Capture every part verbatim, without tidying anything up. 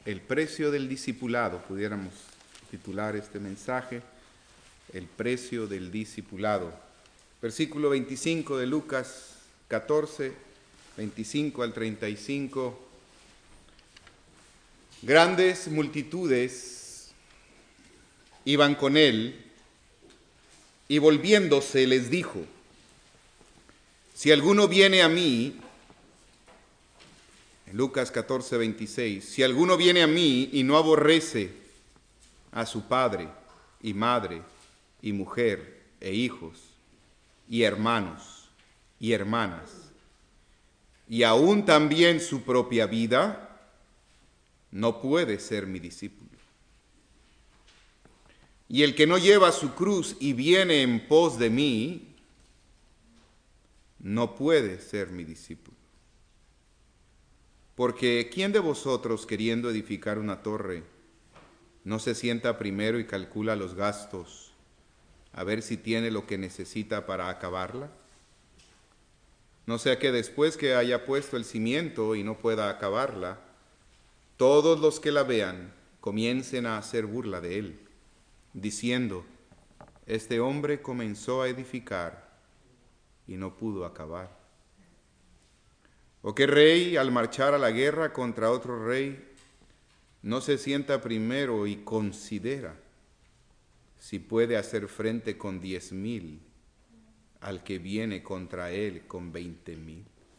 El precio del discipulado, pudiéramos titular este mensaje, el precio del discipulado. Versículo veinticinco de Lucas catorce, veinticinco al treinta y cinco. Grandes multitudes iban con él, y volviéndose les dijo: si alguno viene a mí, en Lucas catorce, veintiséis, si alguno viene a mí y no aborrece a su padre y madre y mujer e hijos y hermanos y hermanas, y aún también su propia vida, no puede ser mi discípulo. Y el que no lleva su cruz y viene en pos de mí, no puede ser mi discípulo. Porque ¿quién de vosotros, queriendo edificar una torre, no se sienta primero y calcula los gastos, a ver si tiene lo que necesita para acabarla? No sea que después que haya puesto el cimiento y no pueda acabarla, todos los que la vean comiencen a hacer burla de él, diciendo: este hombre comenzó a edificar y no pudo acabar. ¿O qué rey, al marchar a la guerra contra otro rey, no se sienta primero y considera si puede hacer frente con diez mil al que viene contra él con veinte mil?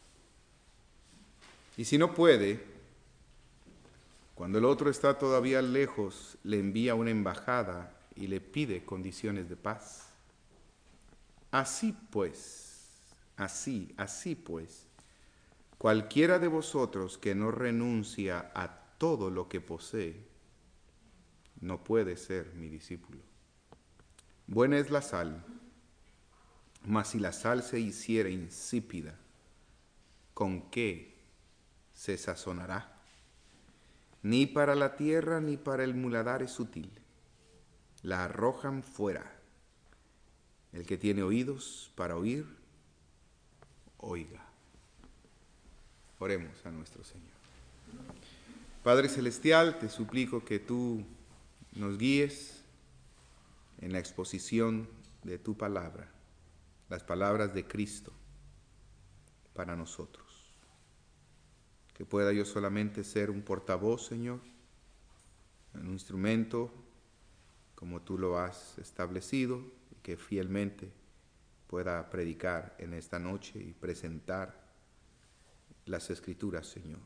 Y si no puede, cuando el otro está todavía lejos, le envía una embajada y le pide condiciones de paz. Así pues, así, así pues, cualquiera de vosotros que no renuncia a todo lo que posee, no puede ser mi discípulo. Buena es la sal, mas si la sal se hiciera insípida, ¿con qué se sazonará? Ni para la tierra ni para el muladar es útil. La arrojan fuera. El que tiene oídos para oír, oiga. Oremos a nuestro Señor. Padre Celestial, te suplico que tú nos guíes en la exposición de tu palabra, las palabras de Cristo para nosotros. Que pueda yo solamente ser un portavoz, Señor, un instrumento como tú lo has establecido, y que fielmente pueda predicar en esta noche y presentar las Escrituras, Señor.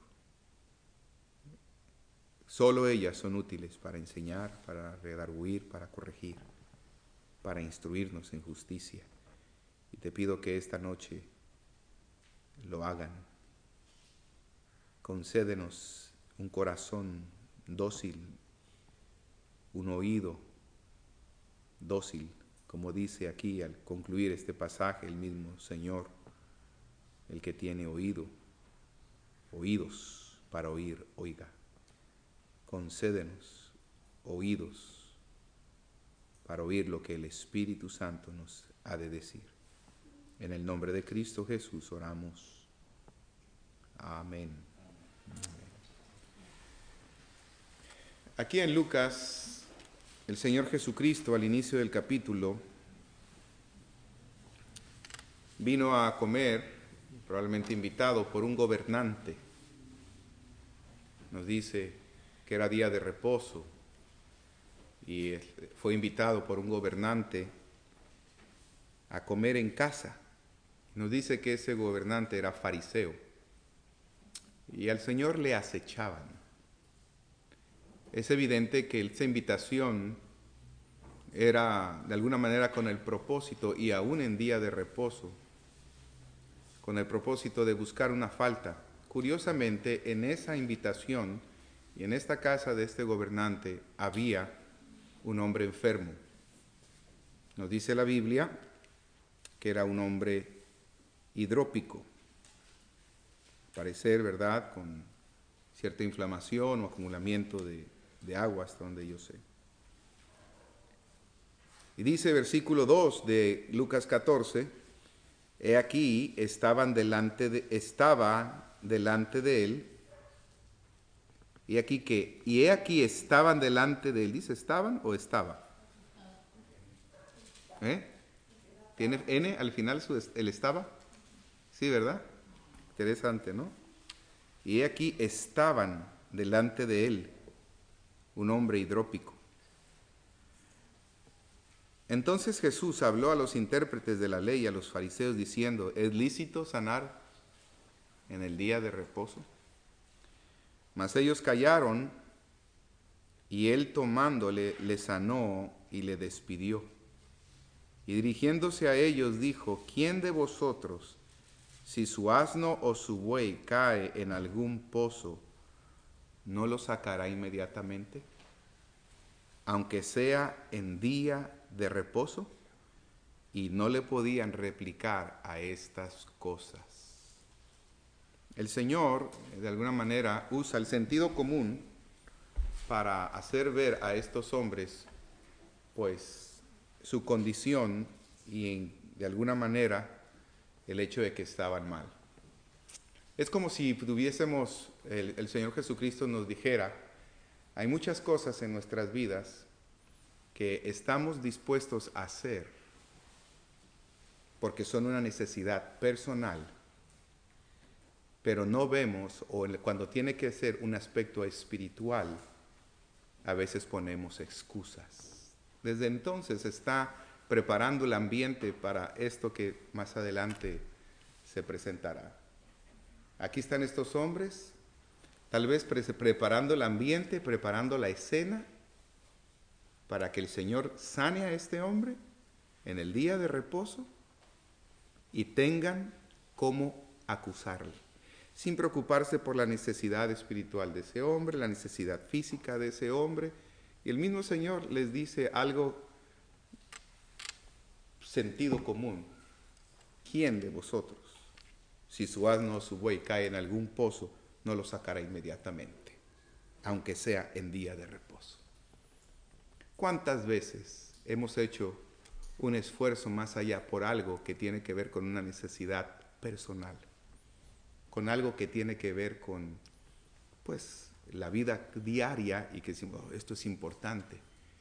Solo ellas son útiles para enseñar, para redarguir, para corregir, para instruirnos en justicia. Y te pido que esta noche lo hagan. Concédenos un corazón dócil, un oído dócil, como dice aquí al concluir este pasaje el mismo Señor, el que tiene oído, oídos para oír, oiga. Concédenos oídos para oír lo que el Espíritu Santo nos ha de decir. En el nombre de Cristo Jesús oramos. Amén. Aquí en Lucas, el Señor Jesucristo al inicio del capítulo vino a comer, probablemente invitado por un gobernante. Nos dice que era día de reposo y fue invitado por un gobernante a comer en casa. Nos dice que ese gobernante era fariseo y al Señor le acechaban. Es evidente que esa invitación era de alguna manera con el propósito, y aún en día de reposo, con el propósito de buscar una falta. Curiosamente, en esa invitación y en esta casa de este gobernante había un hombre enfermo. Nos dice la Biblia que era un hombre hidrópico, parecer, ¿verdad?, con cierta inflamación o acumulamiento de, de agua, hasta donde yo sé. Y dice versículo dos de Lucas catorce, he aquí estaban delante de, estaba delante de él Y aquí que, y he aquí estaban delante de él. ¿Dice estaban o estaba? ¿Eh? ¿Tiene N al final su, el estaba? Sí, ¿verdad? Interesante, ¿no? Y he aquí estaban delante de él un hombre hidrópico. Entonces Jesús habló a los intérpretes de la ley y a los fariseos diciendo, ¿es lícito sanar en el día de reposo? Mas ellos callaron, y él tomándole le sanó y le despidió. Y dirigiéndose a ellos dijo, ¿quién de vosotros, si su asno o su buey cae en algún pozo, no lo sacará inmediatamente, aunque sea en día de reposo? Y no le podían replicar a estas cosas. El Señor, de alguna manera, usa el sentido común para hacer ver a estos hombres, pues, su condición y, de alguna manera, el hecho de que estaban mal. Es como si tuviésemos, el, el Señor Jesucristo nos dijera, hay muchas cosas en nuestras vidas que estamos dispuestos a hacer porque son una necesidad personal, pero no vemos, o cuando tiene que ser un aspecto espiritual, a veces ponemos excusas. Desde entonces está preparando el ambiente para esto que más adelante se presentará. Aquí están estos hombres, tal vez pre- preparando el ambiente, preparando la escena, para que el Señor sane a este hombre en el día de reposo y tengan cómo acusarle, sin preocuparse por la necesidad espiritual de ese hombre, la necesidad física de ese hombre. Y el mismo Señor les dice algo sentido común. ¿Quién de vosotros, si su asno o su buey cae en algún pozo, no lo sacará inmediatamente, aunque sea en día de reposo? ¿Cuántas veces hemos hecho un esfuerzo más allá por algo que tiene que ver con una necesidad personal, con algo que tiene que ver con, pues, la vida diaria y que decimos, oh, esto es importante?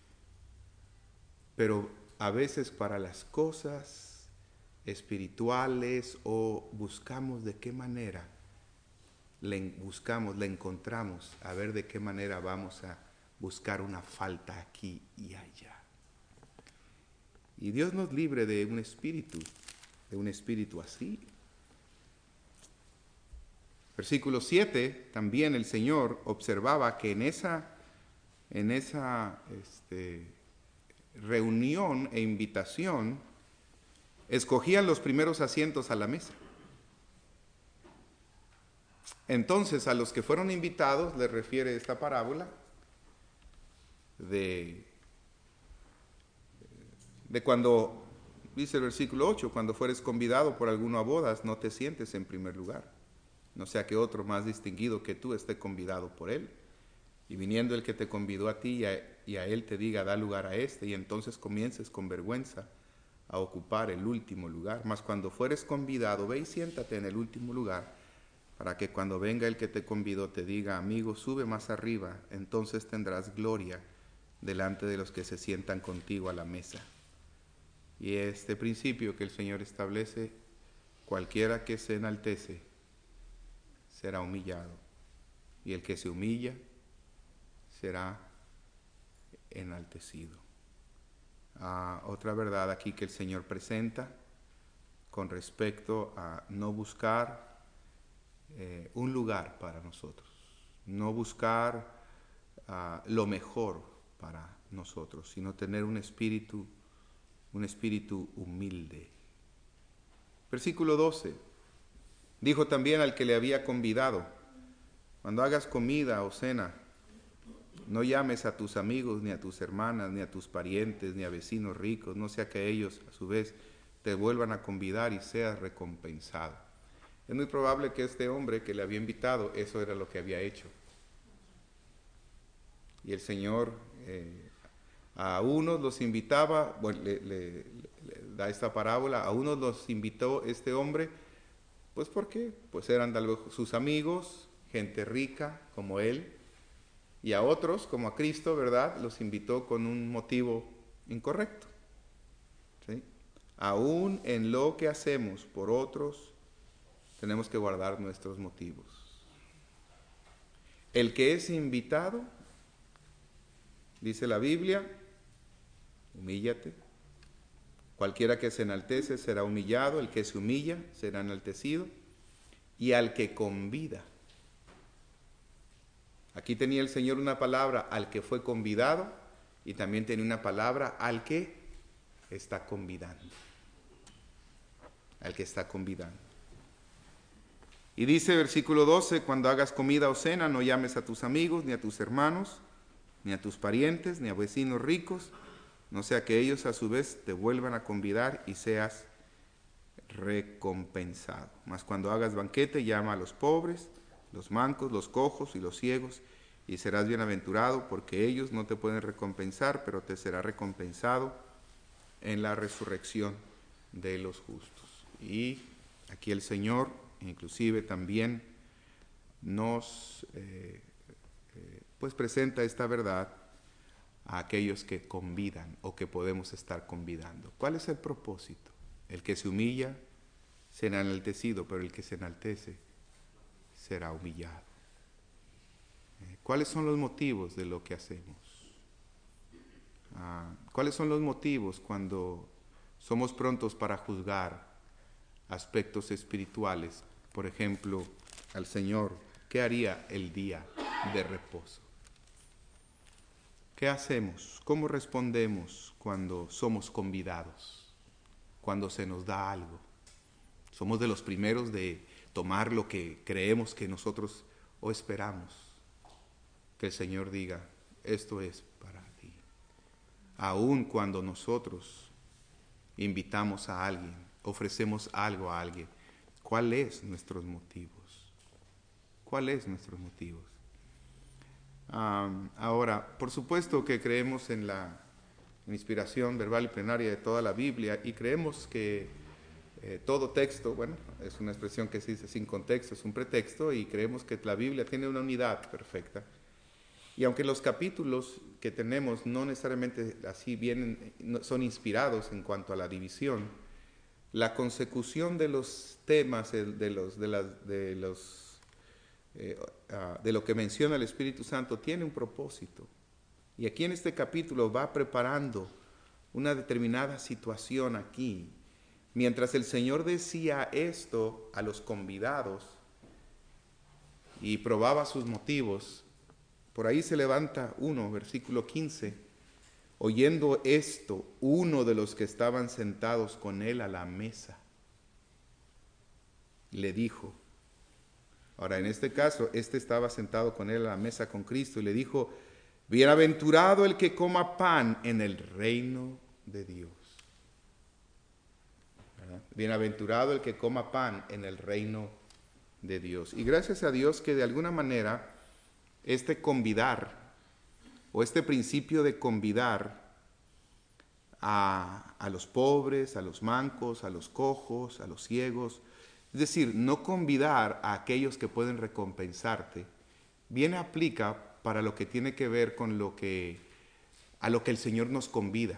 Pero a veces para las cosas espirituales o buscamos de qué manera, le buscamos, le encontramos, a ver de qué manera vamos a buscar una falta aquí y allá. Y Dios nos libre de un espíritu, de un espíritu así. Versículo siete, también el Señor observaba que en esa, en esa este, reunión e invitación, escogían los primeros asientos a la mesa. Entonces, a los que fueron invitados, les refiere esta parábola de, de cuando, dice el versículo ocho, cuando fueres convidado por alguno a bodas, no te sientes en primer lugar, no sea que otro más distinguido que tú esté convidado por él. Y viniendo el que te convidó a ti y a, y a él te diga, da lugar a este, y entonces comiences con vergüenza a ocupar el último lugar. Mas cuando fueres convidado, ve y siéntate en el último lugar, para que cuando venga el que te convidó te diga, amigo, sube más arriba, entonces tendrás gloria delante de los que se sientan contigo a la mesa. Y este principio que el Señor establece, cualquiera que se enaltece será humillado, y el que se humilla será enaltecido. Ah, otra verdad aquí que el Señor presenta con respecto a no buscar eh, un lugar para nosotros, no buscar uh, lo mejor para nosotros, sino tener un espíritu, un espíritu humilde. Versículo doce. Dijo también al que le había convidado, cuando hagas comida o cena, no llames a tus amigos, ni a tus hermanas, ni a tus parientes, ni a vecinos ricos, no sea que ellos, a su vez, te vuelvan a convidar y seas recompensado. Es muy probable que este hombre que le había invitado, eso era lo que había hecho. Y el Señor eh, a unos los invitaba, bueno, le, le, le da esta parábola, a unos los invitó este hombre, pues ¿por qué? Pues eran tal vez sus amigos, gente rica como él, Y a otros, como a Cristo, ¿verdad?, los invitó con un motivo incorrecto. ¿Sí? Aún en lo que hacemos por otros, tenemos que guardar nuestros motivos. El que es invitado, dice la Biblia, humíllate. Cualquiera que se enaltece será humillado, el que se humilla será enaltecido. Y al que convida. Aquí tenía el Señor una palabra al que fue convidado y también tenía una palabra al que está convidando. Al que está convidando. Y dice versículo doce, cuando hagas comida o cena, no llames a tus amigos, ni a tus hermanos, ni a tus parientes, ni a vecinos ricos, no sea que ellos a su vez te vuelvan a convidar y seas recompensado. Mas cuando hagas banquete, llama a los pobres, los mancos, los cojos y los ciegos, y serás bienaventurado, porque ellos no te pueden recompensar, pero te será recompensado en la resurrección de los justos. Y aquí el Señor inclusive también nos eh, eh, pues presenta esta verdad a aquellos que convidan o que podemos estar convidando. ¿Cuál es el propósito? El que se humilla será enaltecido, pero el que se enaltece será humillado. ¿Cuáles son los motivos de lo que hacemos? Ah, ¿Cuáles son los motivos cuando somos prontos para juzgar aspectos espirituales? Por ejemplo, al Señor, ¿qué haría el día de reposo? ¿Qué hacemos? ¿Cómo respondemos cuando somos convidados? Cuando se nos da algo. Somos de los primeros de tomar lo que creemos que nosotros o esperamos. Que el Señor diga, esto es para ti. Aun cuando nosotros invitamos a alguien, ofrecemos algo a alguien, ¿cuáles son nuestros motivos? ¿Cuáles son nuestros motivos? Um, ahora, por supuesto que creemos en la inspiración verbal y plenaria de toda la Biblia y creemos que eh, todo texto, bueno, es una expresión que se dice sin contexto, es un pretexto, y creemos que la Biblia tiene una unidad perfecta. Y aunque los capítulos que tenemos no necesariamente así vienen, son inspirados en cuanto a la división, la consecución de los temas, de los, de las, de los, eh, uh, de lo que menciona el Espíritu Santo tiene un propósito. Y aquí en este capítulo va preparando una determinada situación aquí. Mientras el Señor decía esto a los convidados y probaba sus motivos, por ahí se levanta uno, versículo quince, oyendo esto, uno de los que estaban sentados con él a la mesa, le dijo, ahora en este caso, este estaba sentado con él a la mesa con Cristo y le dijo, bienaventurado el que coma pan en el reino de Dios. ¿Verdad? Bienaventurado el que coma pan en el reino de Dios. Y gracias a Dios que de alguna manera este convidar, o este principio de convidar a, a los pobres, a los mancos, a los cojos, a los ciegos, es decir, no convidar a aquellos que pueden recompensarte, bien aplica para lo que tiene que ver con lo que, a lo que el Señor nos convida,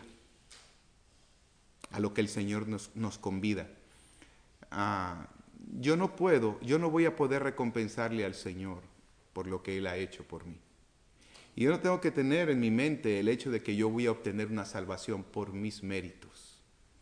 a lo que el Señor nos, nos convida. Ah, yo no puedo, yo no voy a poder recompensarle al Señor por lo que Él ha hecho por mí. Y yo no tengo que tener en mi mente el hecho de que yo voy a obtener una salvación por mis méritos.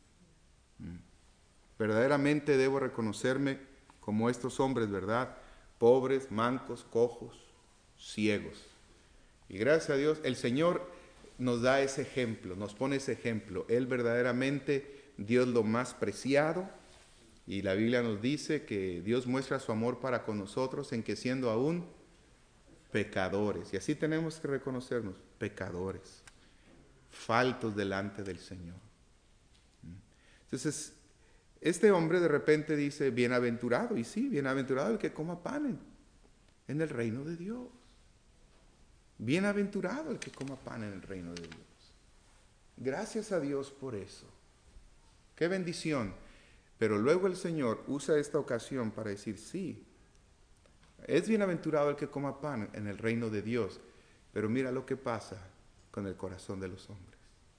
Verdaderamente debo reconocerme como estos hombres, ¿verdad? Pobres, mancos, cojos, ciegos. Y gracias a Dios, el Señor nos da ese ejemplo, nos pone ese ejemplo. Él verdaderamente, Dios lo más preciado, y la Biblia nos dice que Dios muestra su amor para con nosotros en que siendo aún pecadores, y así tenemos que reconocernos, pecadores, faltos delante del Señor. Entonces, este hombre de repente dice, bienaventurado, y sí, bienaventurado el que coma pan en, en el reino de Dios. Bienaventurado el que coma pan en el reino de Dios. Gracias a Dios por eso. Qué bendición. Pero luego el Señor usa esta ocasión para decir, sí, es bienaventurado el que coma pan en el reino de Dios. Pero mira lo que pasa con el corazón de los hombres.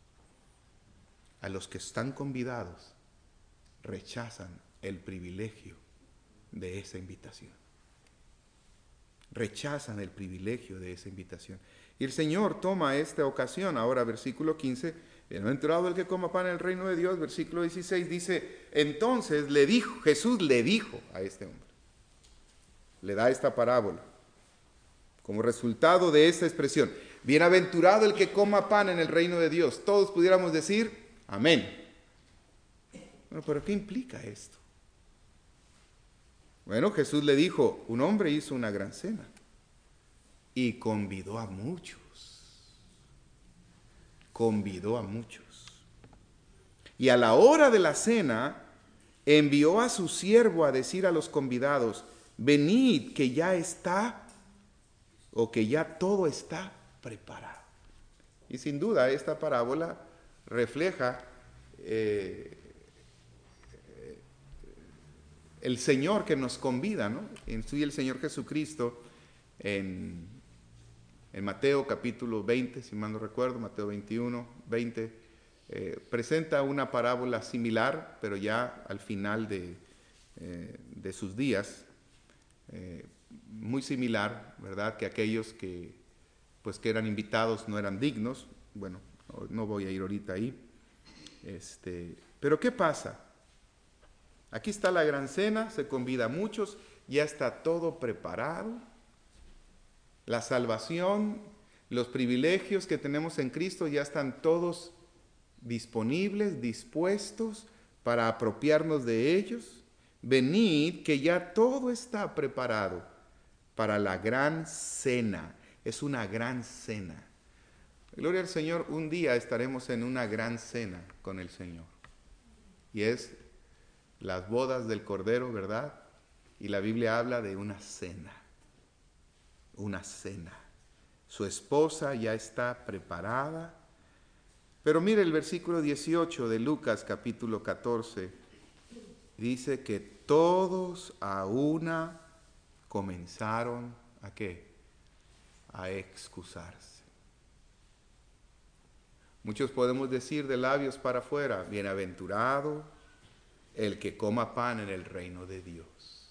A los que están convidados rechazan el privilegio de esa invitación. Rechazan el privilegio de esa invitación. Y el Señor toma esta ocasión. Ahora, versículo quince, bienaventurado el que coma pan en el reino de Dios. Versículo dieciséis dice, entonces le dijo, Jesús le dijo a este hombre, le da esta parábola, como resultado de esta expresión, bienaventurado el que coma pan en el reino de Dios. Todos pudiéramos decir, amén. Bueno, pero ¿qué implica esto? Bueno, Jesús le dijo, un hombre hizo una gran cena y convidó a muchos. Convidó a muchos. Y a la hora de la cena, envió a su siervo a decir a los convidados, venid que ya está, o que ya todo está preparado. Y sin duda esta parábola refleja eh, el Señor que nos convida, ¿no? En sí, el Señor Jesucristo en, en Mateo capítulo veinte, si mal no recuerdo, Mateo veintiuno, veinte, eh, presenta una parábola similar, pero ya al final de, eh, de sus días, eh, muy similar, ¿verdad? Que aquellos que, pues, que eran invitados no eran dignos. Bueno, no, no voy a ir ahorita ahí. Este, pero ¿qué pasa? Aquí está la gran cena, se convida a muchos, ya está todo preparado. La salvación, los privilegios que tenemos en Cristo ya están todos disponibles, dispuestos para apropiarnos de ellos. Venid, que ya todo está preparado para la gran cena. Es una gran cena. Gloria al Señor, un día estaremos en una gran cena con el Señor. Y es las bodas del Cordero, ¿verdad? Y la Biblia habla de una cena. Una cena. Su esposa ya está preparada. Pero mire el versículo dieciocho de Lucas capítulo catorce. Dice que todos a una comenzaron ¿a qué? A excusarse. Muchos podemos decir de labios para afuera, bienaventurado el que coma pan en el reino de Dios.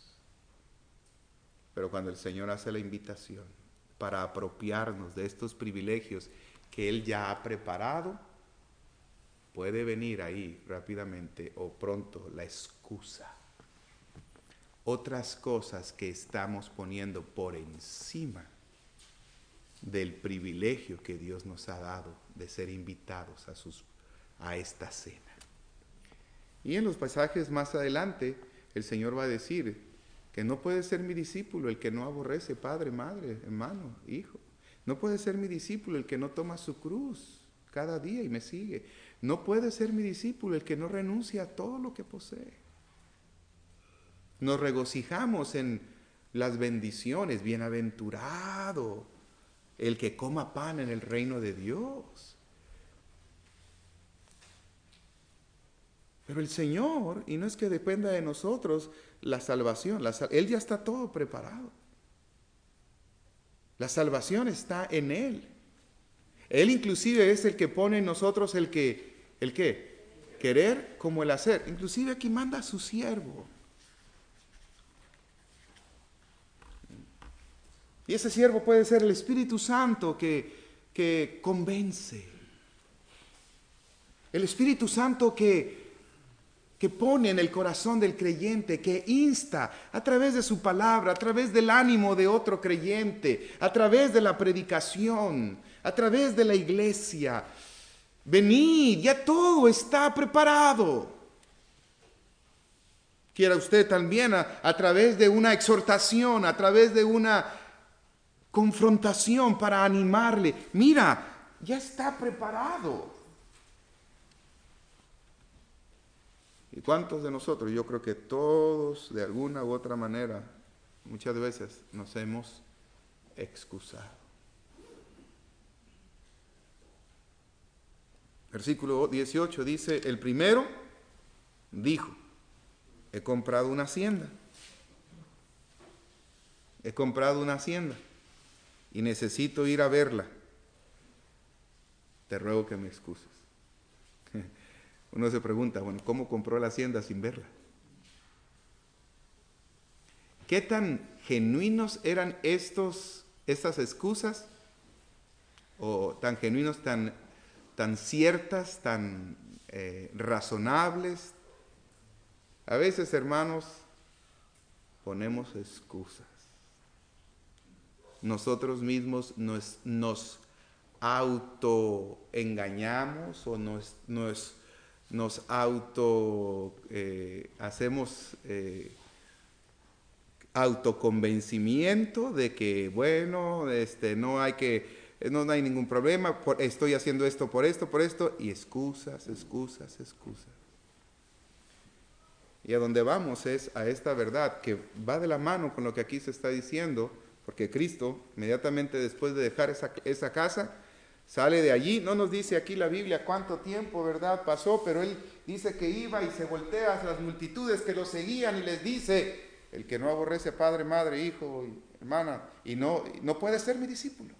Pero cuando el Señor hace la invitación para apropiarnos de estos privilegios que Él ya ha preparado, puede venir ahí rápidamente o pronto la excusa. Otras cosas que estamos poniendo por encima del privilegio que Dios nos ha dado de ser invitados a, sus, a esta cena. Y en los pasajes más adelante, el Señor va a decir que no puede ser mi discípulo el que no aborrece padre, madre, hermano, hijo. No puede ser mi discípulo el que no toma su cruz cada día y me sigue. No puede ser mi discípulo el que no renuncia a todo lo que posee. Nos regocijamos en las bendiciones, bienaventurado el que coma pan en el reino de Dios. Pero el Señor, y no es que dependa de nosotros la salvación, la, Él ya está todo preparado. La salvación está en Él. Él inclusive es el que pone en nosotros el que, ¿el qué? Querer como el hacer. Inclusive aquí manda a su siervo. Y ese siervo puede ser el Espíritu Santo que, que convence. El Espíritu Santo que, que pone en el corazón del creyente, que insta a través de su palabra, a través del ánimo de otro creyente, a través de la predicación, a través de la iglesia. Venid, ya todo está preparado. Quiera usted también a, a través de una exhortación, a través de una confrontación para animarle. Mira, ya está preparado. ¿Y cuántos de nosotros? Yo creo que todos, de alguna u otra manera, muchas veces nos hemos excusado. Versículo dieciocho dice, el primero dijo, he comprado una hacienda. He comprado una hacienda. y necesito ir a verla. Te ruego que me excuses. Uno se pregunta, bueno, ¿cómo compró la hacienda sin verla? ¿Qué tan genuinos eran estos, estas excusas? O tan genuinos, tan, tan ciertas, tan eh, razonables. A veces, hermanos, ponemos excusas. Nosotros mismos nos, nos autoengañamos o nos, nos, nos auto eh, hacemos eh, autoconvencimiento de que, bueno, este, no hay que... No hay ningún problema, estoy haciendo esto por esto, por esto, y excusas, excusas, excusas. Y a donde vamos es a esta verdad que va de la mano con lo que aquí se está diciendo, porque Cristo, inmediatamente después de dejar esa, esa casa, sale de allí. No nos dice aquí la Biblia cuánto tiempo, ¿verdad?, pasó, pero Él dice que iba y se voltea hacia las multitudes que lo seguían y les dice, el que no aborrece padre, madre, hijo, hermana, y no, no puede ser mi discípulo.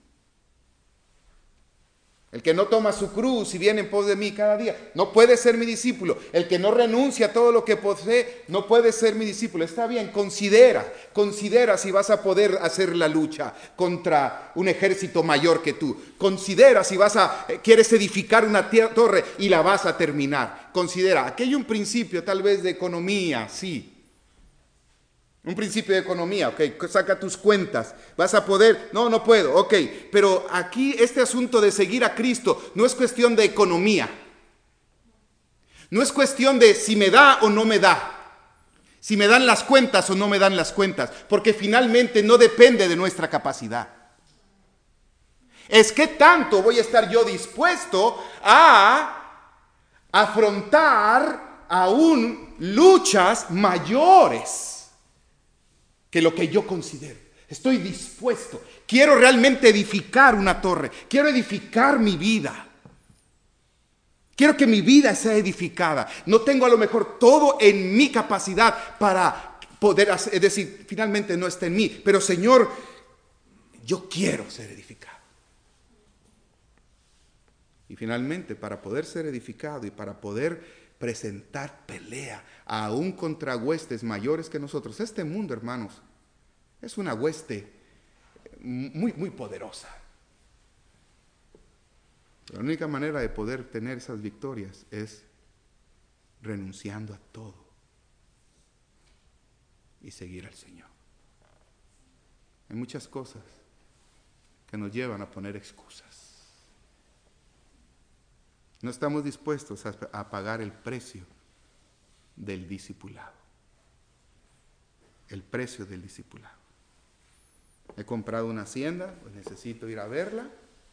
El que no toma su cruz y viene en pos de mí cada día, no puede ser mi discípulo. El que no renuncia a todo lo que posee, no puede ser mi discípulo. Está bien, considera, considera si vas a poder hacer la lucha contra un ejército mayor que tú. Considera si vas a, quieres edificar una torre y la vas a terminar. Considera, aquí hay un principio tal vez de economía, sí. Un principio de economía, ok, saca tus cuentas, vas a poder, no, no puedo, ok, pero aquí este asunto de seguir a Cristo no es cuestión de economía, no es cuestión de si me da o no me da, si me dan las cuentas o no me dan las cuentas, porque finalmente no depende de nuestra capacidad. Es que tanto voy a estar yo dispuesto a afrontar aún luchas mayores que lo que yo considero. Estoy dispuesto. Quiero realmente edificar una torre. Quiero edificar mi vida. Quiero que mi vida sea edificada. No tengo a lo mejor todo en mi capacidad para poder hacer, es decir, finalmente no está en mí. Pero Señor, yo quiero ser edificado. Y finalmente, para poder ser edificado y para poder presentar pelea aún contra huestes mayores que nosotros. Este mundo, hermanos, es una hueste muy, muy poderosa. La única manera de poder tener esas victorias es renunciando a todo y seguir al Señor. Hay muchas cosas que nos llevan a poner excusas. No estamos dispuestos a, a pagar el precio del discipulado. El precio del discipulado. He comprado una hacienda, pues necesito ir a verla.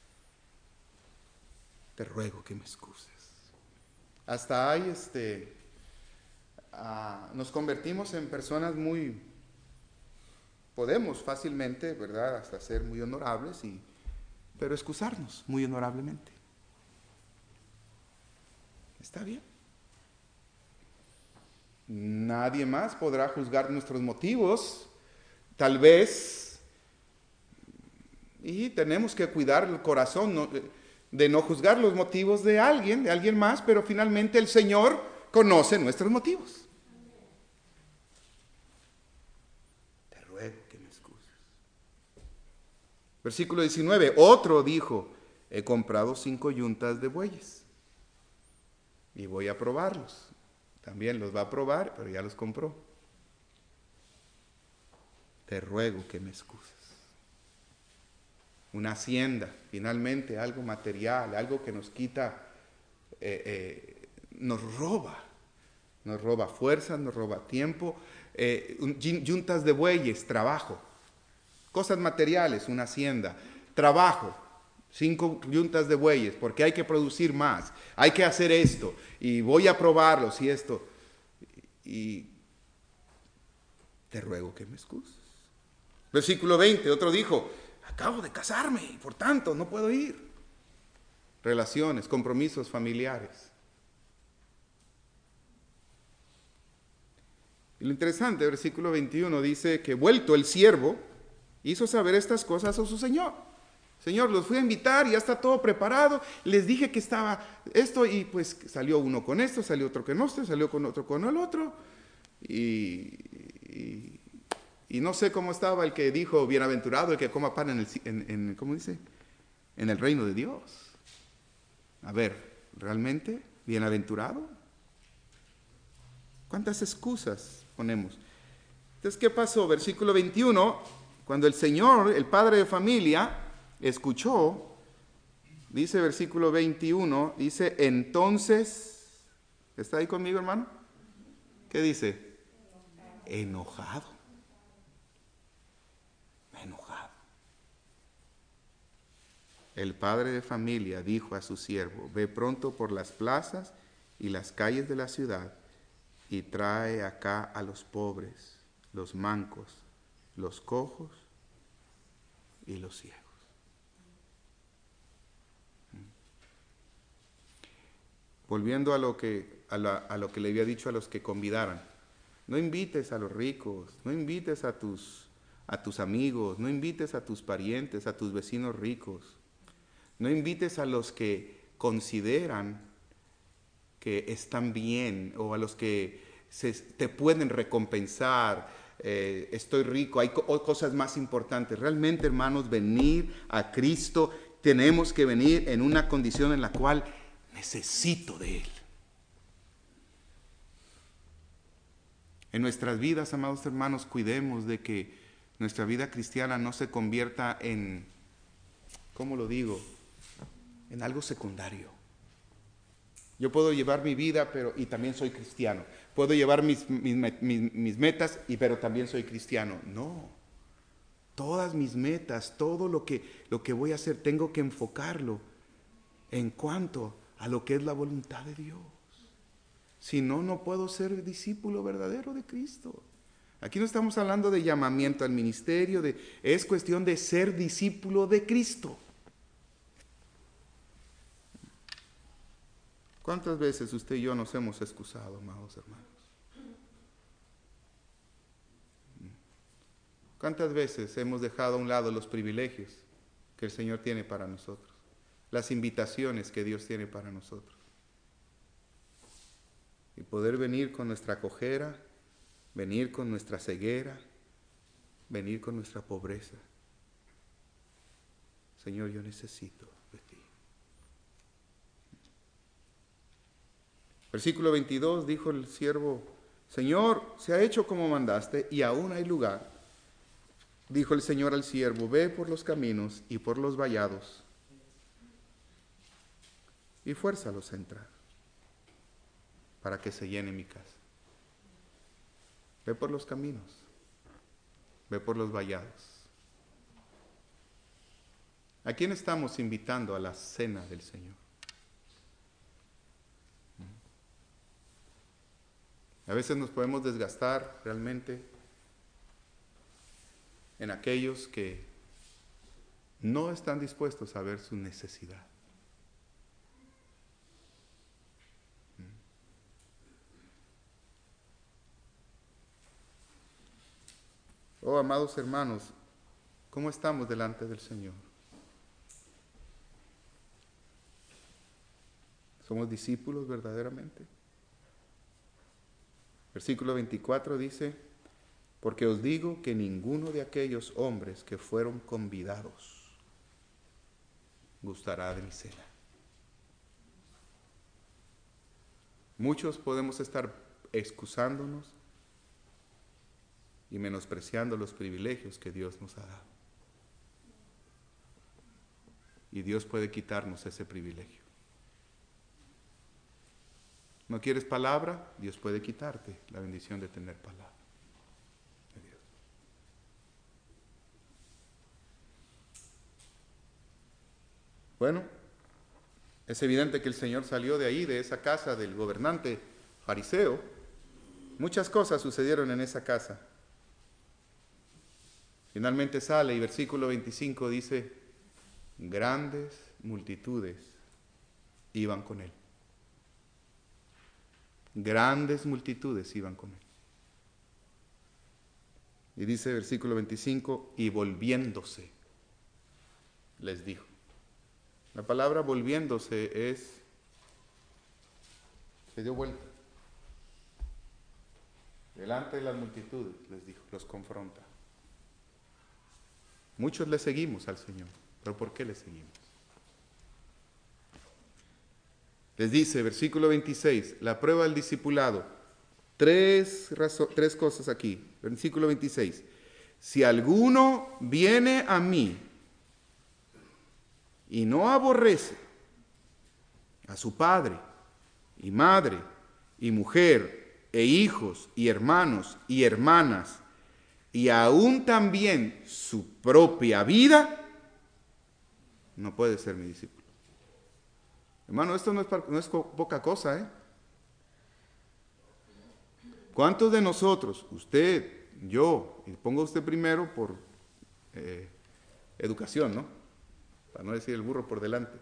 Te ruego que me excuses. Hasta ahí este, uh, nos convertimos en personas muy, podemos fácilmente, ¿verdad?, hasta ser muy honorables, y, pero excusarnos muy honorablemente. Está bien. Nadie más podrá juzgar nuestros motivos, tal vez, y tenemos que cuidar el corazón, ¿no?, de no juzgar los motivos de alguien, de alguien más, pero finalmente el Señor conoce nuestros motivos. Te ruego que me excuses. Versículo diecinueve, otro dijo, he comprado cinco yuntas de bueyes y voy a probarlos. También los va a probar, pero ya los compró. Te ruego que me excuses. Una hacienda, finalmente algo material, algo que nos quita, eh, eh, nos roba, nos roba fuerza, nos roba tiempo, eh, yuntas de bueyes, trabajo, cosas materiales, una hacienda, trabajo, cinco yuntas de bueyes, porque hay que producir más, hay que hacer esto, y voy a probarlos y esto, y te ruego que me excuses. Versículo veinte, otro dijo, acabo de casarme y por tanto no puedo ir. Relaciones, compromisos familiares. Y lo interesante, versículo veintiuno dice que vuelto el siervo, hizo saber estas cosas a su señor. Señor, los fui a invitar y ya está todo preparado. Les dije que estaba esto y pues salió uno con esto, salió otro con esto, salió con otro con el otro. Y, y, y no sé cómo estaba el que dijo, bienaventurado el que coma pan en el, en, en, ¿cómo dice? En el reino de Dios. A ver, ¿realmente bienaventurado? ¿Cuántas excusas ponemos? Entonces, ¿qué pasó? Versículo veintiuno, cuando el Señor, el padre de familia, escuchó, dice versículo veintiuno, dice, entonces, ¿está ahí conmigo, hermano? ¿Qué dice? Enojado. Enojado. El padre de familia dijo a su siervo, ve pronto por las plazas y las calles de la ciudad y trae acá a los pobres, los mancos, los cojos y los ciegos. Volviendo a lo que, a, la, a lo que le había dicho a los que convidaran, no invites a los ricos, no invites a tus, a tus amigos, no invites a tus parientes, a tus vecinos ricos, no invites a los que consideran que están bien o a los que se, te pueden recompensar. Eh, estoy rico, hay co- cosas más importantes. Realmente, hermanos, venir a Cristo, tenemos que venir en una condición en la cual necesito de Él. En nuestras vidas, amados hermanos, cuidemos de que nuestra vida cristiana no se convierta en, ¿cómo lo digo?, en algo secundario. Yo puedo llevar mi vida, pero y también soy cristiano. Puedo llevar mis, mis, mis, mis metas, y, pero también soy cristiano. No. Todas mis metas, todo lo que, lo que voy a hacer, tengo que enfocarlo en cuanto a lo que es la voluntad de Dios. Si no, no puedo ser discípulo verdadero de Cristo. Aquí no estamos hablando de llamamiento al ministerio, de, es cuestión de ser discípulo de Cristo. ¿Cuántas veces usted y yo nos hemos excusado, amados hermanos? ¿Cuántas veces hemos dejado a un lado los privilegios que el Señor tiene para nosotros? Las invitaciones que Dios tiene para nosotros. Y poder venir con nuestra cojera, venir con nuestra ceguera, venir con nuestra pobreza. Señor, yo necesito de ti. Versículo veintidós, dijo el siervo, Señor, se ha hecho como mandaste y aún hay lugar. Dijo el Señor al siervo, ve por los caminos y por los vallados y fuérzalos a entrar para que se llene mi casa. Ve por los caminos, ve por los vallados. ¿A quién estamos invitando a la cena del Señor? A veces nos podemos desgastar realmente en aquellos que no están dispuestos a ver su necesidad. Oh, amados hermanos, ¿cómo estamos delante del Señor? ¿Somos discípulos verdaderamente? Versículo veinticuatro dice, porque os digo que ninguno de aquellos hombres que fueron convidados gustará de mi cena. Muchos podemos estar excusándonos y menospreciando los privilegios que Dios nos ha dado. Y Dios puede quitarnos ese privilegio. ¿No quieres palabra? Dios puede quitarte la bendición de tener palabra de Dios. Bueno, es evidente que el Señor salió de ahí, de esa casa del gobernante fariseo. Muchas cosas sucedieron en esa casa. Finalmente sale y versículo veinticinco dice, grandes multitudes iban con él. Grandes multitudes iban con él. Y dice versículo veinticinco, y volviéndose, les dijo. La palabra volviéndose es, se dio vuelta. Delante de las multitudes, les dijo, los confronta. Muchos le seguimos al Señor, pero ¿por qué le seguimos? Les dice, versículo veintiséis, la prueba del discipulado. Tres, razo- tres cosas aquí. Versículo veintiséis. Si alguno viene a mí y no aborrece a su padre y madre y mujer e hijos y hermanos y hermanas y aún también su propia vida, no puede ser mi discípulo. Hermano, esto no es, no es poca cosa, ¿eh? ¿Cuántos de nosotros, usted, yo, y pongo usted primero por eh, educación, ¿no? Para no decir el burro por delante.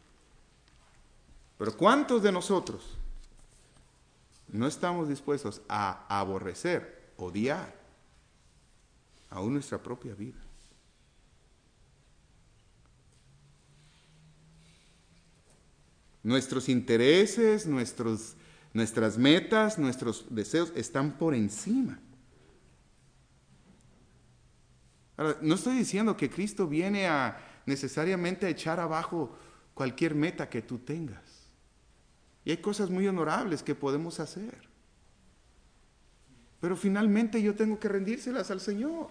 Pero ¿cuántos de nosotros no estamos dispuestos a aborrecer, odiar, aún nuestra propia vida? Nuestros intereses, nuestros, nuestras metas, nuestros deseos están por encima. Ahora, no estoy diciendo que Cristo viene a necesariamente a echar abajo cualquier meta que tú tengas. Y hay cosas muy honorables que podemos hacer. Pero finalmente yo tengo que rendírselas al Señor.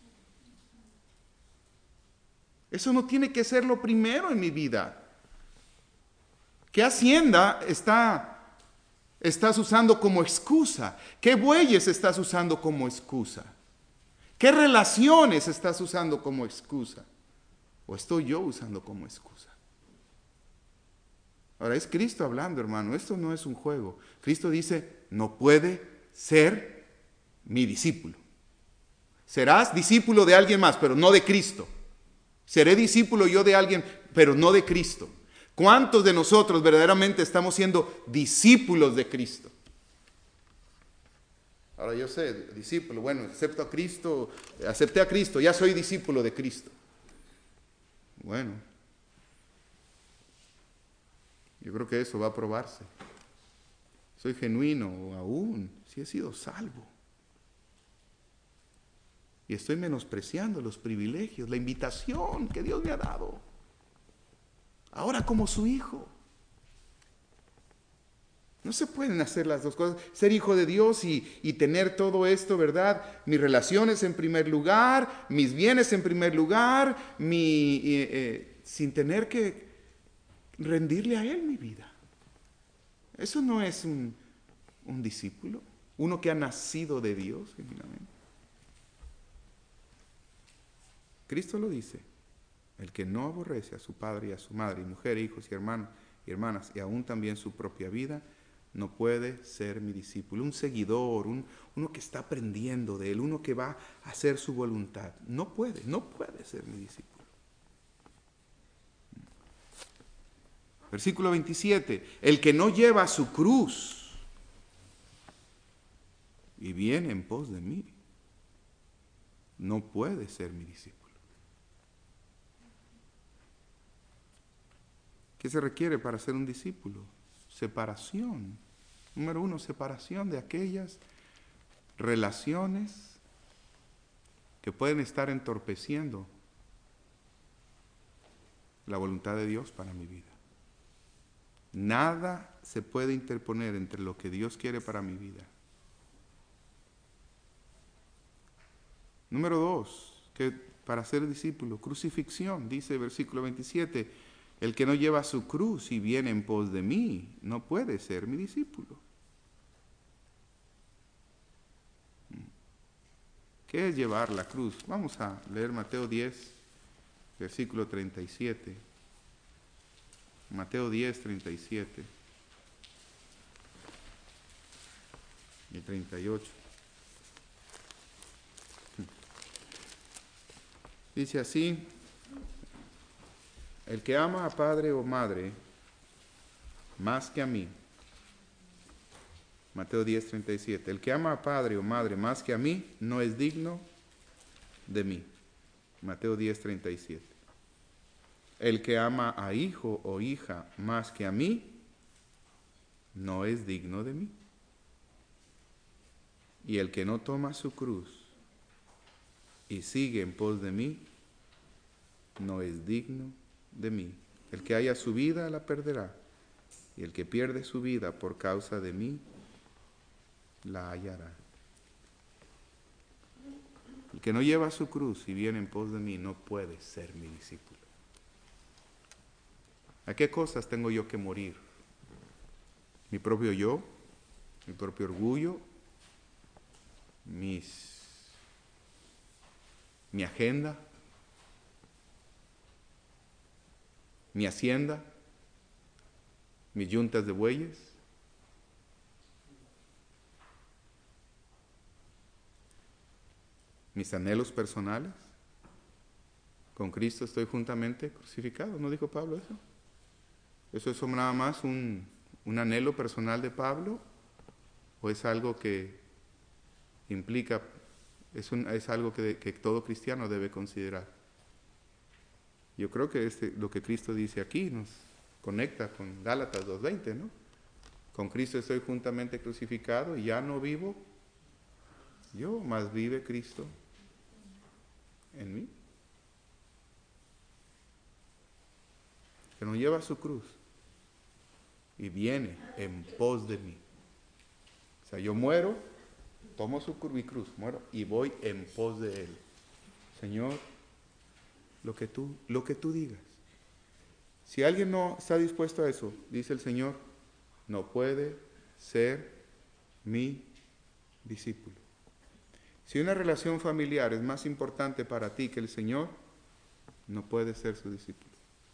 Eso no tiene que ser lo primero en mi vida. ¿Qué hacienda está, estás usando como excusa? ¿Qué bueyes estás usando como excusa? ¿Qué relaciones estás usando como excusa? ¿O estoy yo usando como excusa? Ahora es Cristo hablando, hermano. Esto no es un juego. Cristo dice, no puede ser mi discípulo. Serás discípulo de alguien más, pero no de Cristo. Seré discípulo yo de alguien, pero no de Cristo. ¿Cuántos de nosotros verdaderamente estamos siendo discípulos de Cristo? Ahora yo sé, discípulo, bueno, acepto a Cristo, acepté a Cristo, ya soy discípulo de Cristo. Bueno, yo creo que eso va a probarse. Soy genuino aún, si he sido salvo. Y estoy menospreciando los privilegios, la invitación que Dios me ha dado. Ahora como su hijo. No se pueden hacer las dos cosas. Ser hijo de Dios y, y tener todo esto, ¿verdad? Mis relaciones en primer lugar, mis bienes en primer lugar, mi, eh, eh, sin tener que rendirle a Él mi vida. Eso no es un, un discípulo, uno que ha nacido de Dios, genuinamente. Cristo lo dice. El que no aborrece a su padre y a su madre, y mujer, hijos y hermanos y hermanas, y aún también su propia vida, no puede ser mi discípulo. Un seguidor, un, uno que está aprendiendo de él, uno que va a hacer su voluntad. No puede, no puede ser mi discípulo. Versículo veintisiete. El que no lleva su cruz y viene en pos de mí, no puede ser mi discípulo. ¿Qué se requiere para ser un discípulo? Separación. Número uno, separación de aquellas relaciones que pueden estar entorpeciendo la voluntad de Dios para mi vida. Nada se puede interponer entre lo que Dios quiere para mi vida. Número dos, que para ser discípulo, crucifixión, dice el versículo veintisiete, el que no lleva su cruz y viene en pos de mí, no puede ser mi discípulo. ¿Qué es llevar la cruz? Vamos a leer Mateo diez, versículo treinta y siete. Mateo diez, treinta y siete y treinta y ocho. Dice así, el que ama a padre o madre más que a mí, Mateo diez, treinta y siete, el que ama a padre o madre más que a mí no es digno de mí, Mateo diez, treinta y siete. El que ama a hijo o hija más que a mí, no es digno de mí. Y el que no toma su cruz y sigue en pos de mí, no es digno de mí. El que haya su vida la perderá, y el que pierde su vida por causa de mí, la hallará. El que no lleva su cruz y viene en pos de mí, no puede ser mi discípulo. ¿A qué cosas tengo yo que morir? Mi propio yo, mi propio orgullo, mis, mi agenda, mi hacienda, mis yuntas de bueyes. Mis anhelos personales. Con Cristo estoy juntamente crucificado. ¿No dijo Pablo eso? ¿Eso es nada más un, un anhelo personal de Pablo? ¿O es algo que implica, es, un, es algo que, que todo cristiano debe considerar? Yo creo que este, lo que Cristo dice aquí nos conecta con Gálatas dos veinte, ¿no? Con Cristo estoy juntamente crucificado y ya no vivo yo, mas vive Cristo en mí. Que no lleva su cruz y viene en pos de mí. O sea, yo muero, tomo su cruz, mi cruz, muero y voy en pos de Él. Señor, lo que tú, lo que tú digas. Si alguien no está dispuesto a eso, dice el Señor, no puede ser mi discípulo. Si una relación familiar es más importante para ti que el Señor, no puedes ser su discípulo.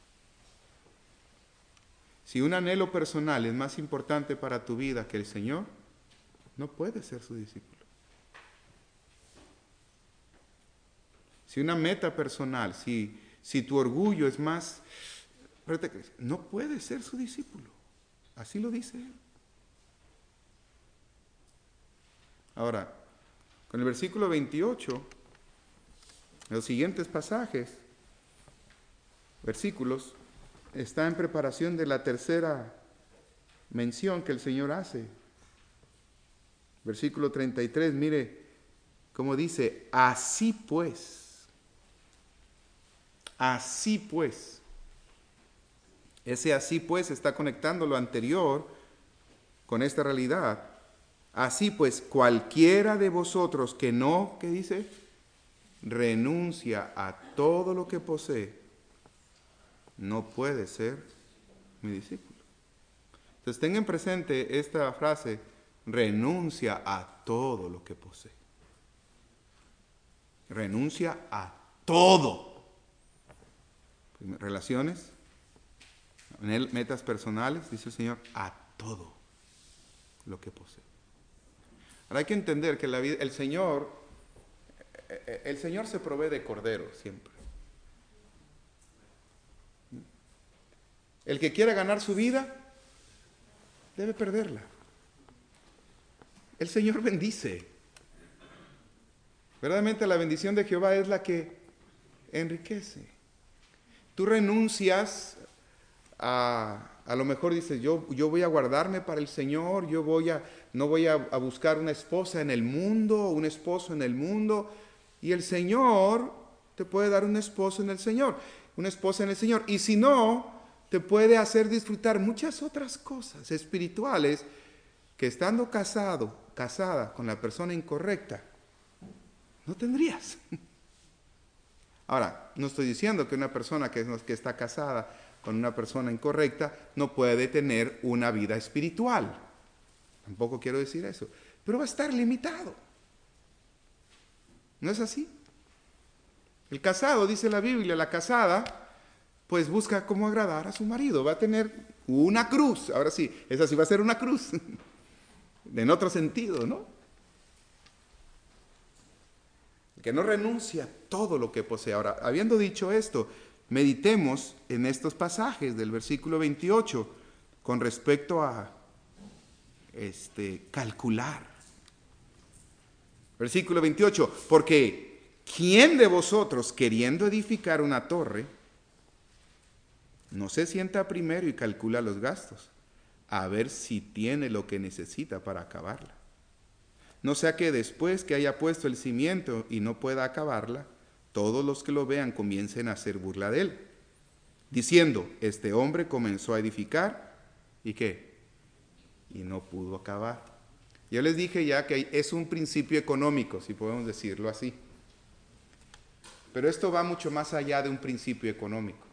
Si un anhelo personal es más importante para tu vida que el Señor, no puedes ser su discípulo. Si una meta personal, si, si tu orgullo es más, no puedes ser su discípulo. Así lo dice Él. Ahora, con el versículo veintiocho, los siguientes pasajes, versículos, está en preparación de la tercera mención que el Señor hace. Versículo treinta y tres, mire cómo dice, así pues, así pues. Ese así pues está conectando lo anterior con esta realidad. Así pues, cualquiera de vosotros que no, ¿qué dice? Renuncia a todo lo que posee, no puede ser mi discípulo. Entonces tengan presente esta frase, renuncia a todo lo que posee. Renuncia a todo. Relaciones, metas personales, dice el Señor, a todo lo que posee. Ahora hay que entender que la vida, el Señor, el Señor se provee de cordero siempre. El que quiera ganar su vida, debe perderla. El Señor bendice. Verdaderamente la bendición de Jehová es la que enriquece. Tú renuncias a, a lo mejor dices, yo, yo voy a guardarme para el Señor, yo voy a, no voy a, a buscar una esposa en el mundo, un esposo en el mundo, y el Señor te puede dar un esposo en el Señor, una esposa en el Señor, y si no, te puede hacer disfrutar muchas otras cosas espirituales que estando casado, casada con la persona incorrecta, no tendrías. Ahora, no estoy diciendo que una persona que, que está casada con una persona incorrecta no puede tener una vida espiritual. Tampoco quiero decir eso. Pero va a estar limitado. ¿No es así? El casado, dice la Biblia, la casada, pues busca cómo agradar a su marido. Va a tener una cruz. Ahora sí, esa sí va a ser una cruz. En otro sentido, ¿no? Que no renuncia a todo lo que posee. Ahora, habiendo dicho esto, meditemos en estos pasajes del versículo veintiocho con respecto a este, calcular. Versículo veintiocho, porque ¿quién de vosotros queriendo edificar una torre no se sienta primero y calcula los gastos, a ver si tiene lo que necesita para acabarla. No sea que después que haya puesto el cimiento y no pueda acabarla, todos los que lo vean comiencen a hacer burla de él, diciendo, este hombre comenzó a edificar, ¿y qué? Y no pudo acabar. Yo les dije ya que es un principio económico, si podemos decirlo así. Pero esto va mucho más allá de un principio económico.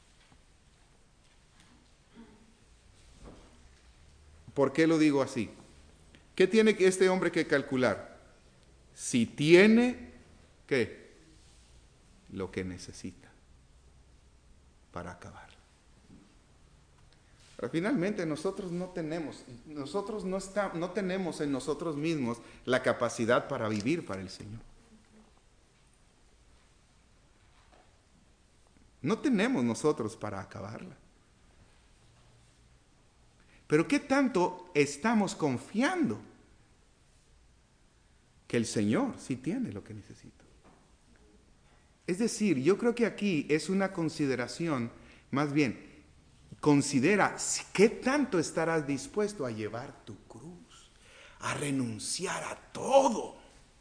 ¿Por qué lo digo así? ¿Qué tiene este hombre que calcular? Si tiene, ¿qué? Lo que necesita para acabar. Pero finalmente nosotros no tenemos, nosotros no, está, no tenemos en nosotros mismos la capacidad para vivir para el Señor. No tenemos nosotros para acabarla. Pero ¿qué tanto estamos confiando que el Señor sí tiene lo que necesita? Es decir, yo creo que aquí es una consideración, más bien, considera qué tanto estarás dispuesto a llevar tu cruz, a renunciar a todo.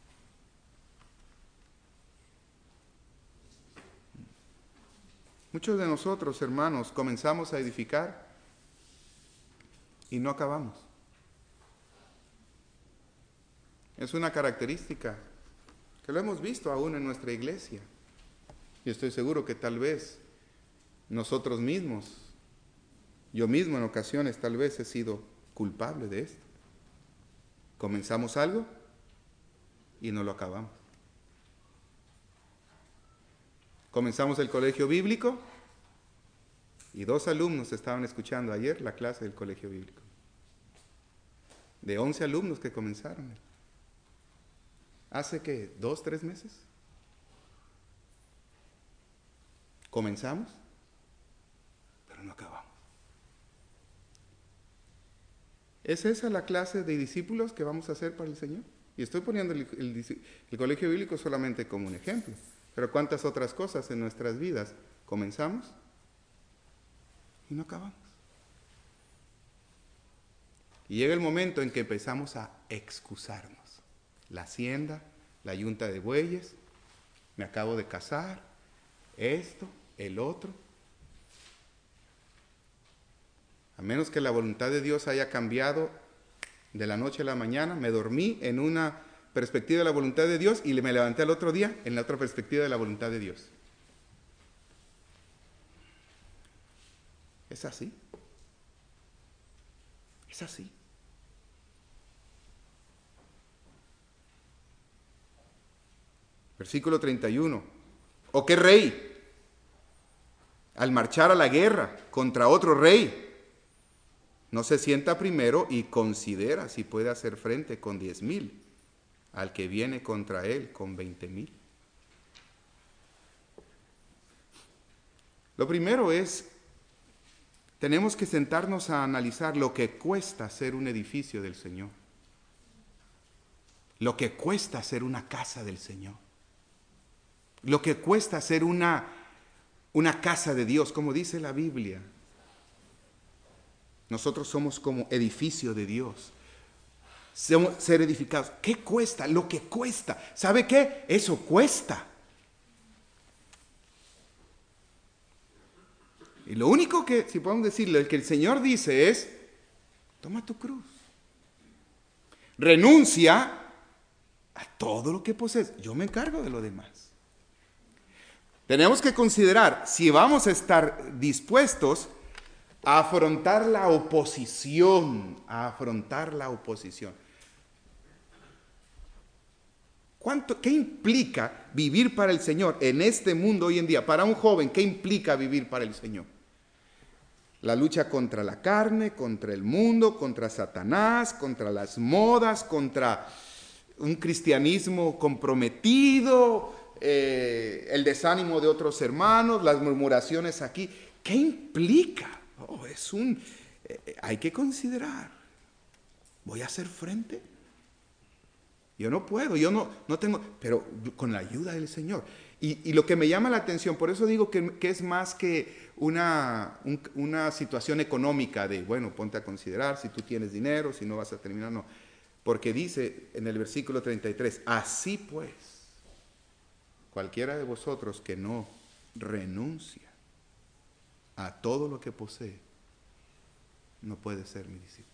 Muchos de nosotros, hermanos, comenzamos a edificar y no acabamos. Es una característica que lo hemos visto aún en nuestra iglesia. Y estoy seguro que tal vez nosotros mismos, yo mismo en ocasiones tal vez he sido culpable de esto. Comenzamos algo y no lo acabamos. Comenzamos el colegio bíblico y dos alumnos estaban escuchando ayer la clase del colegio bíblico. De once alumnos que comenzaron. ¿Hace qué? ¿Dos, tres meses? Comenzamos, pero no acabamos. ¿Es esa la clase de discípulos que vamos a hacer para el Señor? Y estoy poniendo el, el, el colegio bíblico solamente como un ejemplo. Pero ¿cuántas otras cosas en nuestras vidas comenzamos y no acabamos? Y llega el momento en que empezamos a excusarnos. La hacienda, la yunta de bueyes, me acabo de casar, esto, el otro. A menos que la voluntad de Dios haya cambiado de la noche a la mañana, me dormí en una perspectiva de la voluntad de Dios y me levanté al otro día en la otra perspectiva de la voluntad de Dios. Es así. Es así. Versículo treinta y uno. ¿O qué rey, al marchar a la guerra contra otro rey, no se sienta primero y considera si puede hacer frente con diez mil al que viene contra él con veinte mil? Lo primero es, tenemos que sentarnos a analizar lo que cuesta ser un edificio del Señor. Lo que cuesta ser una casa del Señor. Lo que cuesta ser una, una casa de Dios, como dice la Biblia. Nosotros somos como edificio de Dios. Ser edificados. ¿Qué cuesta? Lo que cuesta. ¿Sabe qué? Eso cuesta. Y lo único que, si podemos decirle, que el Señor dice es, toma tu cruz. Renuncia a todo lo que posees. Yo me encargo de lo demás. Tenemos que considerar si vamos a estar dispuestos a afrontar la oposición, a afrontar la oposición. ¿Cuánto, qué implica vivir para el Señor en este mundo hoy en día? Para un joven, ¿qué implica vivir para el Señor? La lucha contra la carne, contra el mundo, contra Satanás, contra las modas, contra un cristianismo comprometido, eh, el desánimo de otros hermanos, las murmuraciones aquí. ¿Qué implica? Oh, es un, eh, hay que considerar. ¿Voy a hacer frente? Yo no puedo, yo no, no tengo, pero con la ayuda del Señor. Y, y lo que me llama la atención, por eso digo que, que es más que una, un, una situación económica de, bueno, ponte a considerar si tú tienes dinero, si no vas a terminar, no. Porque dice en el versículo treinta y tres, así pues, cualquiera de vosotros que no renuncia a todo lo que posee, no puede ser mi discípulo.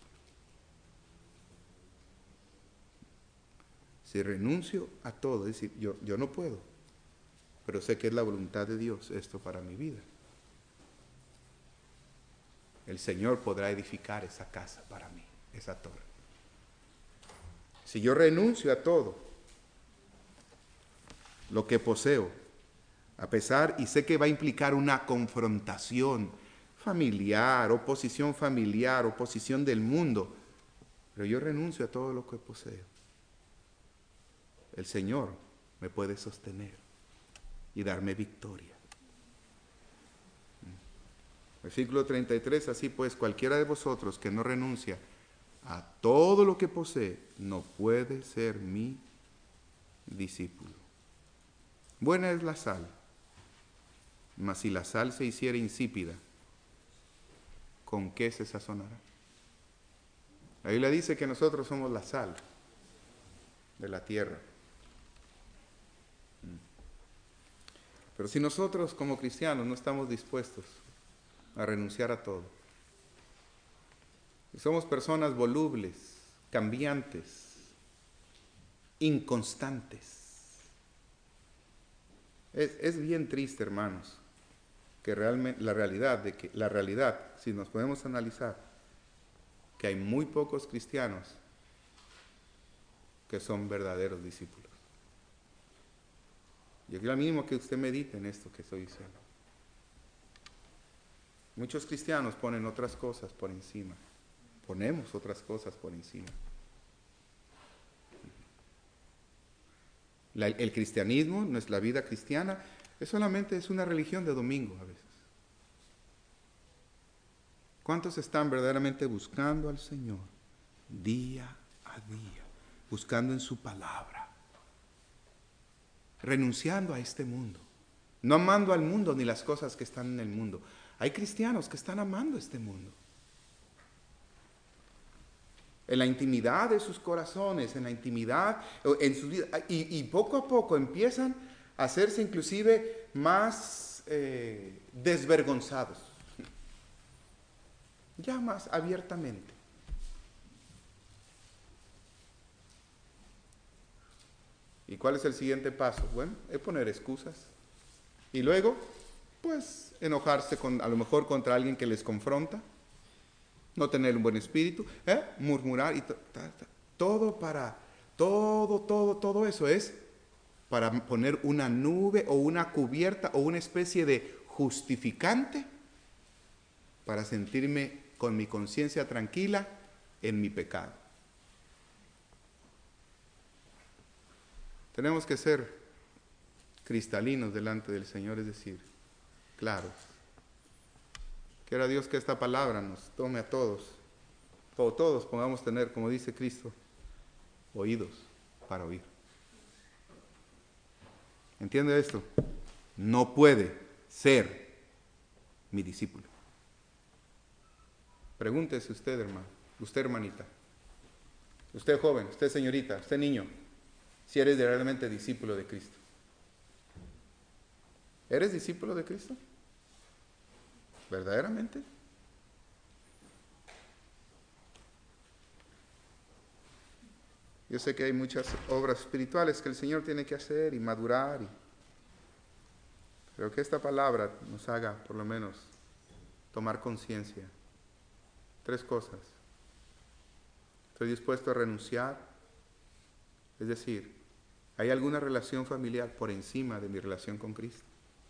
Si renuncio a todo, es decir, yo, yo no puedo, pero sé que es la voluntad de Dios esto para mi vida. El Señor podrá edificar esa casa para mí, esa torre. Si yo renuncio a todo lo que poseo, a pesar, y sé que va a implicar una confrontación familiar, oposición familiar, oposición del mundo, pero yo renuncio a todo lo que poseo, el Señor me puede sostener y darme victoria. Versículo treinta y tres, así pues, cualquiera de vosotros que no renuncia a todo lo que posee, no puede ser mi discípulo. Buena es la sal, mas si la sal se hiciera insípida, ¿con qué se sazonará? La Biblia dice que nosotros somos la sal de la tierra. Pero si nosotros como cristianos no estamos dispuestos a renunciar a todo, y somos personas volubles, cambiantes, inconstantes, es, es bien triste, hermanos, que realmente la realidad de que la realidad, si nos podemos analizar, que hay muy pocos cristianos que son verdaderos discípulos. Yo quiero al mismo que usted medite en esto que estoy diciendo. Muchos cristianos ponen otras cosas por encima. Ponemos otras cosas por encima. La, el cristianismo, nuestra vida cristiana, es solamente es una religión de domingo a veces. ¿Cuántos están verdaderamente buscando al Señor día a día? Buscando en su palabra. Renunciando a este mundo. No amando al mundo ni las cosas que están en el mundo. Hay cristianos que están amando este mundo. En la intimidad de sus corazones, en la intimidad, en sus vidas. Y, y poco a poco empiezan a hacerse inclusive más eh, desvergonzados. Ya más abiertamente. ¿Y cuál es el siguiente paso? Bueno, es poner excusas. Y luego, pues, enojarse con, a lo mejor contra alguien que les confronta. No tener un buen espíritu. ¿eh? Murmurar. Y to, ta, ta, todo para, todo, todo, todo eso es para poner una nube o una cubierta o una especie de justificante para sentirme con mi conciencia tranquila en mi pecado. Tenemos que ser cristalinos delante del Señor, es decir, claros. Quiera Dios que esta palabra nos tome a todos, o todos podamos tener, como dice Cristo, oídos para oír. ¿Entiende esto? No puede ser mi discípulo. Pregúntese usted, hermano, usted, hermanita, usted joven, usted señorita, usted niño, si eres realmente discípulo de Cristo. ¿Eres discípulo de Cristo? ¿Verdaderamente? Yo sé que hay muchas obras espirituales que el Señor tiene que hacer y madurar, y, pero que esta palabra nos haga, por lo menos, tomar conciencia. Tres cosas. Estoy dispuesto a renunciar, es decir, ¿hay alguna relación familiar por encima de mi relación con Cristo?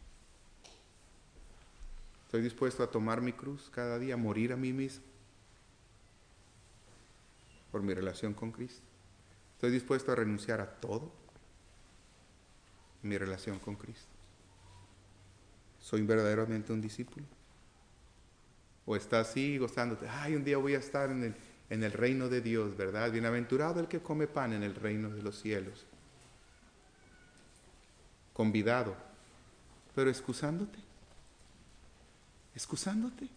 Estoy dispuesto a tomar mi cruz cada día, a morir a mí mismo por mi relación con Cristo. Estoy dispuesto a renunciar a todo en mi relación con Cristo. ¿Soy verdaderamente un discípulo? ¿O está así gozándote? Ay, un día voy a estar en el, en el reino de Dios, ¿verdad? Bienaventurado el que come pan en el reino de los cielos. Convidado, pero excusándote. excusándote.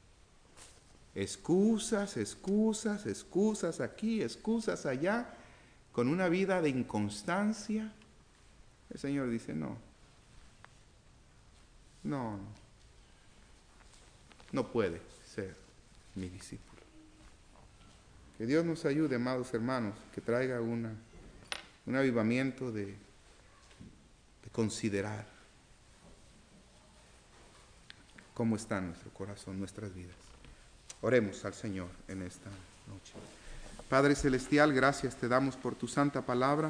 Excusas, excusas, excusas aquí, excusas allá, con una vida de inconstancia. El Señor dice, no, no, no puede ser mi discípulo. Que Dios nos ayude, amados hermanos, que traiga una, un avivamiento de, de considerar cómo está nuestro corazón, nuestras vidas. Oremos al Señor en esta noche. Padre Celestial, gracias te damos por tu santa palabra,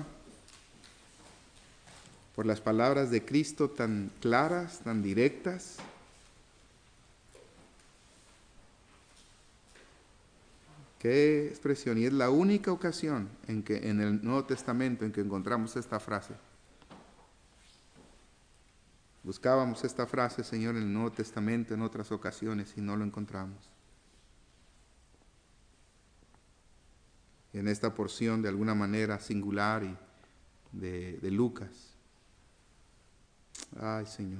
por las palabras de Cristo tan claras, tan directas. Qué expresión, y es la única ocasión en que en el Nuevo Testamento en que encontramos esta frase. Buscábamos esta frase, Señor, en el Nuevo Testamento en otras ocasiones y no lo encontramos. En esta porción de alguna manera singular y de, de Lucas. Ay, Señor,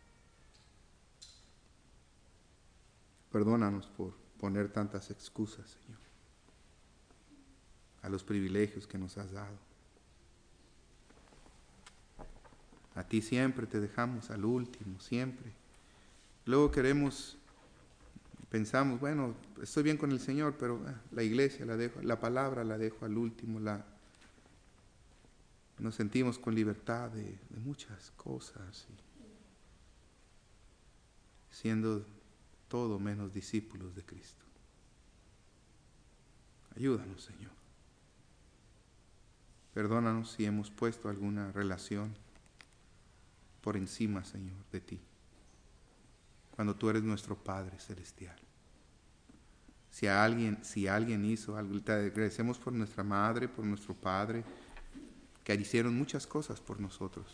perdónanos por poner tantas excusas, Señor, a los privilegios que nos has dado. A ti siempre te dejamos al último, siempre. Luego queremos, pensamos, bueno, estoy bien con el Señor, pero eh, la iglesia la dejo, la palabra la dejo al último, la, nos sentimos con libertad de, de muchas cosas, y siendo todo menos discípulos de Cristo. Ayúdanos, Señor. Perdónanos si hemos puesto alguna relación por encima, Señor, de ti, cuando tú eres nuestro Padre Celestial. Si a alguien, si alguien hizo algo, te agradecemos por nuestra madre, por nuestro padre, que hicieron muchas cosas por nosotros.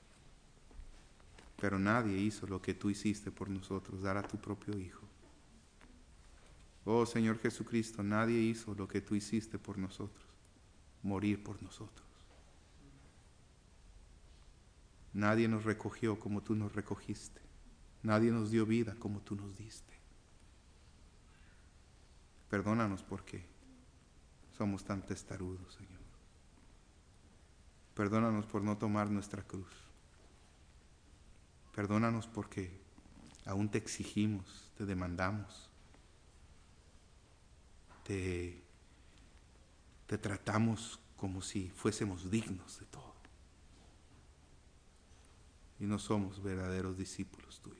Pero nadie hizo lo que tú hiciste por nosotros, dar a tu propio Hijo. Oh Señor Jesucristo, nadie hizo lo que tú hiciste por nosotros, morir por nosotros. Nadie nos recogió como tú nos recogiste. Nadie nos dio vida como tú nos diste. Perdónanos porque somos tan testarudos, Señor. Perdónanos por no tomar nuestra cruz. Perdónanos porque aún te exigimos, te demandamos, te, te tratamos como si fuésemos dignos de todo. Y no somos verdaderos discípulos tuyos.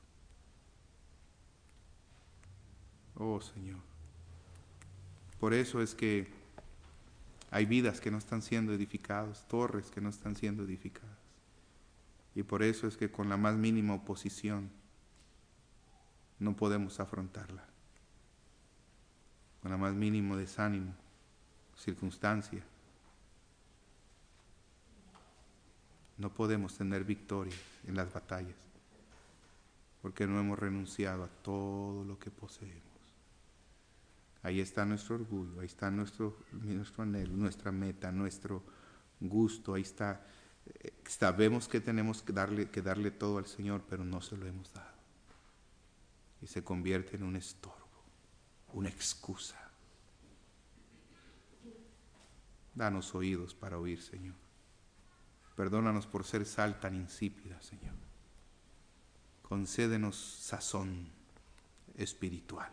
Oh Señor, por eso es que hay vidas que no están siendo edificadas, torres que no están siendo edificadas. Y por eso es que con la más mínima oposición no podemos afrontarla. Con la más mínimo desánimo, circunstancia, no podemos tener victoria en las batallas, porque no hemos renunciado a todo lo que poseemos. Ahí está nuestro orgullo, ahí está nuestro, nuestro anhelo, nuestra meta, nuestro gusto, ahí está. Eh, sabemos que tenemos que darle, que darle todo al Señor, pero no se lo hemos dado. Y se convierte en un estorbo, una excusa. Danos oídos para oír, Señor. Perdónanos por ser sal tan insípida, Señor. Concédenos sazón espiritual.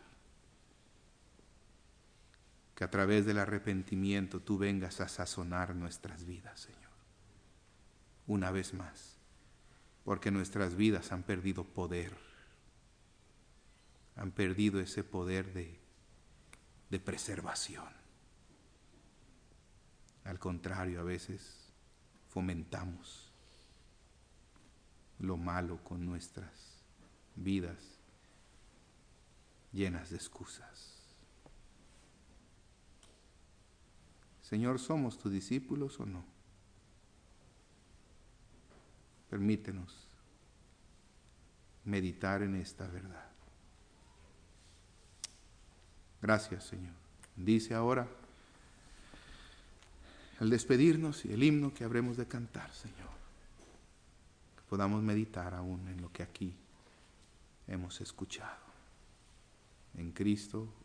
Que a través del arrepentimiento tú vengas a sazonar nuestras vidas, Señor. Una vez más, porque nuestras vidas han perdido poder. Han perdido ese poder de, de preservación. Al contrario, a veces fomentamos lo malo con nuestras vidas llenas de excusas. Señor, ¿somos tus discípulos o no? Permítenos meditar en esta verdad. Gracias, Señor. Dice ahora al despedirnos y el himno que habremos de cantar, Señor. Que podamos meditar aún en lo que aquí hemos escuchado. En Cristo